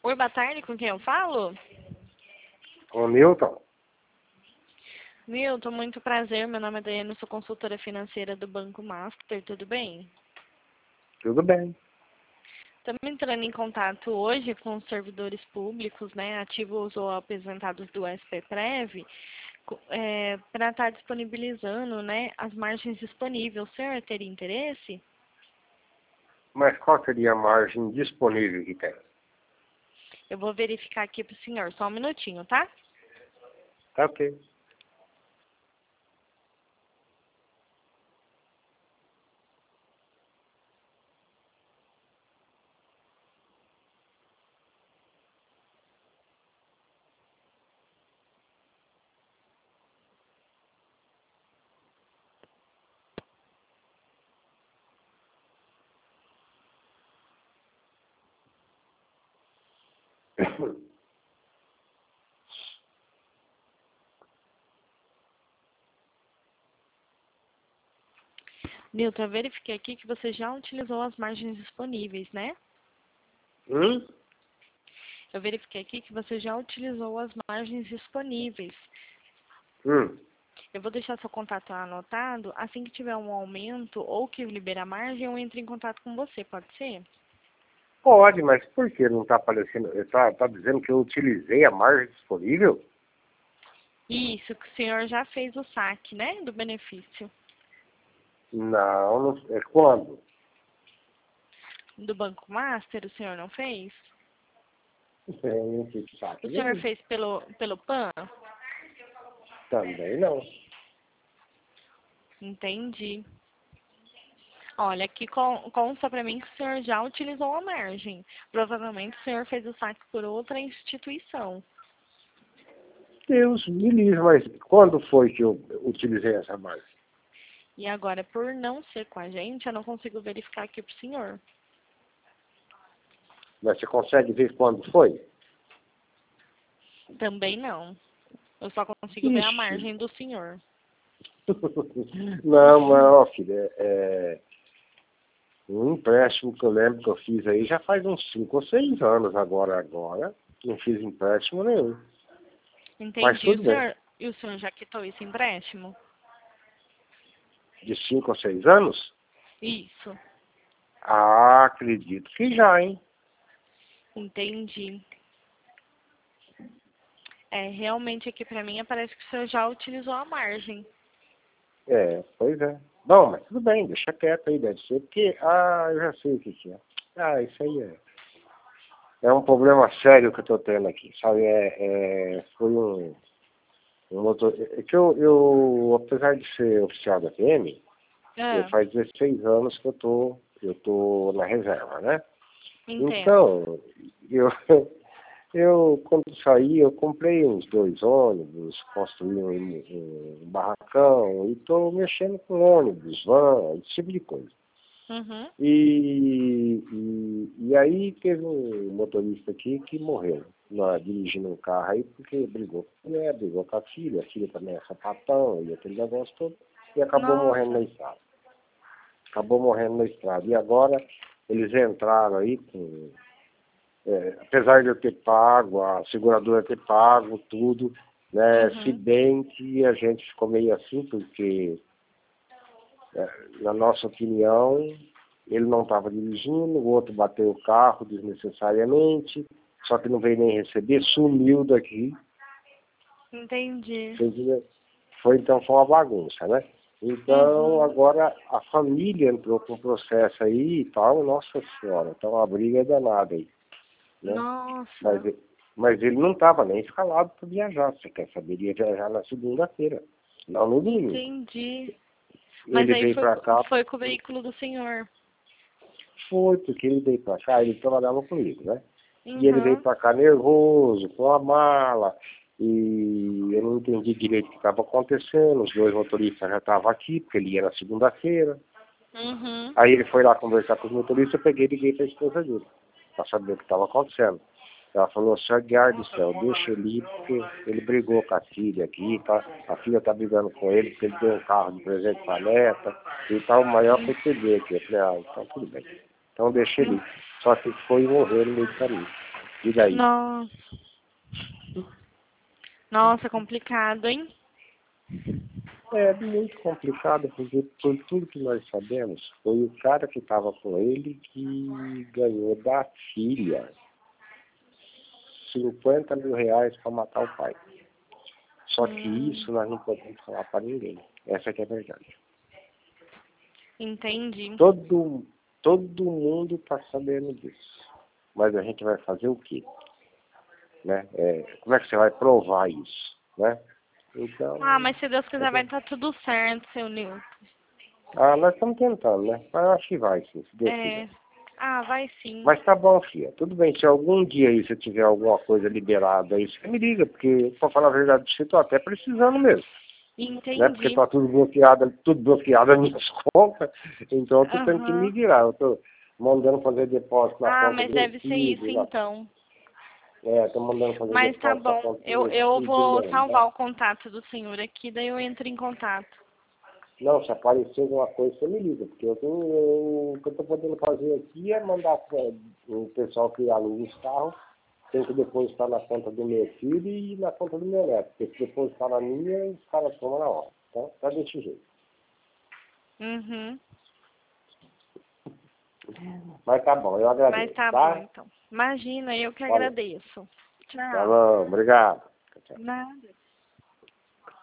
Oi, boa tarde, com quem eu falo? Ô, Milton, Milton, muito prazer. Meu nome é Daiane, sou consultora financeira do Banco Master, tudo bem? tudo bem? Estamos entrando em contato hoje com os servidores públicos, né, ativos ou aposentados do SPPrev, para estar disponibilizando, né, as margens disponíveis. O senhor teria interesse? Mas qual seria a margem disponível que tem? Eu vou verificar aqui para o senhor, só um minutinho, tá? Tá ok. Milton, eu verifiquei aqui que você já utilizou as margens disponíveis, né? Hum? Eu verifiquei aqui que você já utilizou as margens disponíveis. Hum. Eu vou deixar seu contato anotado. Assim que tiver um aumento ou que liberar margem, eu entro em contato com você, pode ser? Pode, mas por que não está aparecendo? Tá dizendo que eu utilizei a margem disponível? Isso, que o senhor já fez o saque, né, do benefício Não, não é quando? do Banco Master, o senhor não fez? Eu não fiz saque O senhor nenhum. fez pelo PAN? Também não. Entendi. Olha, aqui consta para mim que o senhor já utilizou a margem. Provavelmente o senhor fez o saque por outra instituição. Deus me livre, mas quando foi que eu utilizei essa margem? E agora, por não ser com a gente, eu não consigo verificar aqui para o senhor. Mas você consegue ver quando foi? Também não. Eu só consigo ver a Ixi. margem do senhor. Não, mas, ó, filha, um empréstimo que eu lembro que eu fiz aí já faz uns 5 ou 6 anos agora. Não fiz empréstimo nenhum. Mas Entendi. tudo bem. E o senhor já quitou esse empréstimo? De 5 ou 6 anos? Isso. Ah, acredito que já, hein? Entendi. Realmente aqui para mim parece que o senhor já utilizou a margem. Pois é. Bom, mas tudo bem, deixa quieto aí, deve ser, porque, eu já sei o que que é. Isso aí é um problema sério que eu tô tendo aqui, sabe? Foi um motor, é que apesar de ser oficial da PM, Ah, faz 16 anos que eu tô na reserva, né? entendo. Então, eu, eu quando saí, eu comprei uns 2 ônibus, construí um barracão e estou mexendo com ônibus, van, esse tipo de coisa. Uhum. E aí teve um motorista aqui que morreu dirigindo um carro aí porque brigou com a mulher, brigou com a filha também é sapatão e aquele negócio todo, e acabou morrendo na Nossa. estrada. Acabou morrendo na estrada. E agora eles entraram aí com apesar de eu ter pago, a seguradora ter pago tudo, né? Se Uhum. bem que a gente ficou meio assim, porque, na nossa opinião, ele não estava dirigindo, o outro bateu o carro desnecessariamente, só que não veio nem receber, sumiu daqui, Entendi. entendeu? Então foi uma bagunça, né? Então Uhum. agora a família entrou com o processo aí e tal, nossa senhora, então a briga é danada aí, né? Mas, Nossa. mas ele não estava nem escalado para viajar. Você quer saber? Ele ia viajar na segunda-feira, não no domingo. Entendi. Mas Ele aí veio para cá, foi com o veículo do senhor. foi porque ele veio para cá, ele trabalhava comigo, né? E ele veio Uhum. para cá nervoso, com a mala, e eu não entendi direito o que estava acontecendo. Os 2 motoristas já estavam aqui, porque ele ia na segunda-feira. Uhum. Aí ele foi lá conversar com os motoristas, eu peguei e liguei para a esposa dele, para saber o que estava acontecendo. Ela falou, senhor Guiar do céu, deixa ele ir, porque ele brigou com a filha aqui, tá? A filha tá brigando com ele, porque ele deu um carro de presente para a neta, e tá o maior PCD aqui. Eu falei, então tudo bem. Então deixa ele ir. Só que foi morrer no meio do caminho. Diga aí. Nossa. Nossa, complicado, hein? É muito complicado, porque por tudo que nós sabemos, foi o cara que estava com ele que ganhou da filha R$ 50.000 para matar o pai. Só que isso nós não podemos falar para ninguém. Essa que é a verdade. Entendi. Todo mundo está sabendo disso. Mas a gente vai fazer o quê? Né? Como é que você vai provar isso? Né? Então, Mas se Deus quiser vai estar tudo certo, seu Nilton. nós estamos tentando, né? Mas eu acho que vai, sim, se Deus quiser. Vai sim. Mas tá bom, filha. Tudo bem. Se algum dia aí você tiver alguma coisa liberada aí, você me liga, porque, pra falar a verdade, eu tô até precisando mesmo. Entendi. Né? Porque tá tudo bloqueado as minhas contas, então eu tô tendo que me virar. Eu tô mandando fazer depósito na conta mas do meu deve ser filho. isso então. Tô mandando fazer Mas tá depósito na bom. conta do meu Eu filho, do vou meu salvar neto. o contato do senhor aqui, daí eu entro em contato. Não, se aparecer alguma coisa, você me liga, porque o que eu tô podendo fazer aqui é mandar o pessoal que aluga os carros, tem que depositar na conta do meu filho e na conta do meu neto, porque se depositar na minha, os caras tomam na hora. Então, tá desse jeito. Uhum. Mas tá bom, eu agradeço. Mas tá bom então. Imagina, eu que Valeu. agradeço. Tá Tchau. bom, obrigado. Tchau. Nada.